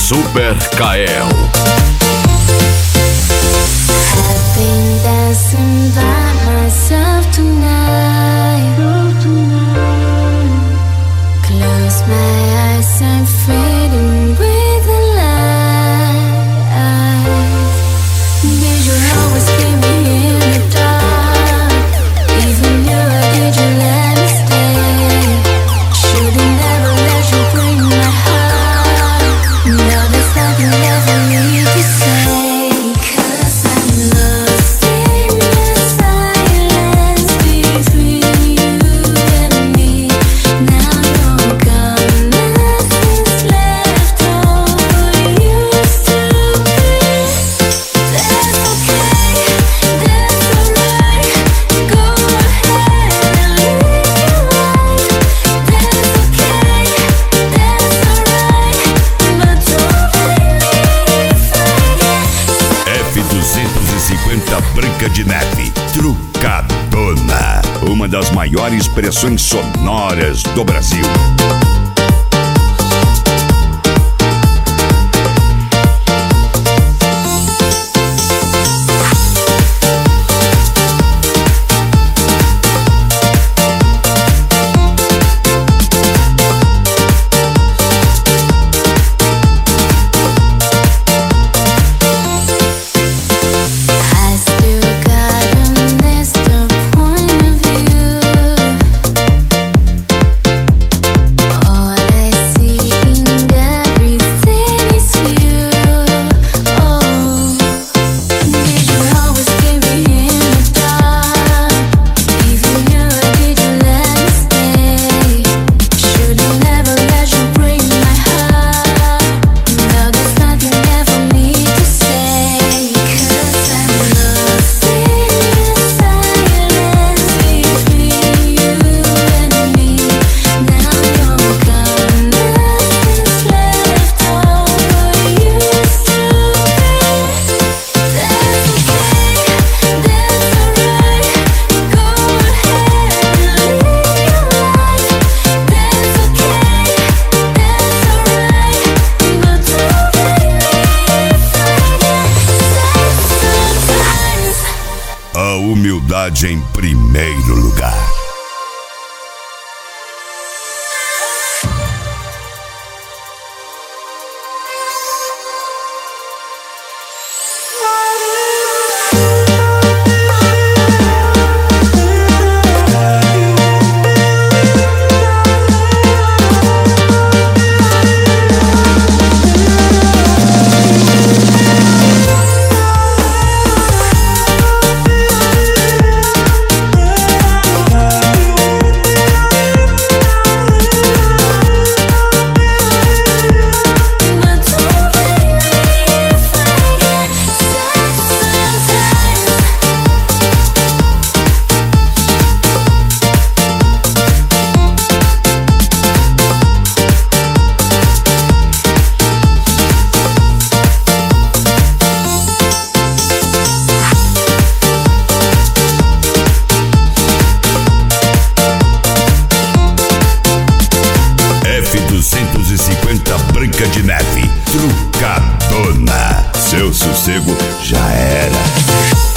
Super Kael. I've been dancing by myself tonight. Close my eyes, I'm fading with the light. Did you always keep me in the dark? Even you, did you let me stay? Should've never let you break my heart. Now there's nothing left for me to say. Branca de Neve, Trucadona, uma das maiores expressões sonoras do Brasil. A humildade em primeiro lugar. F250 Branca de Neve, Trucadona. Seu sossego já era.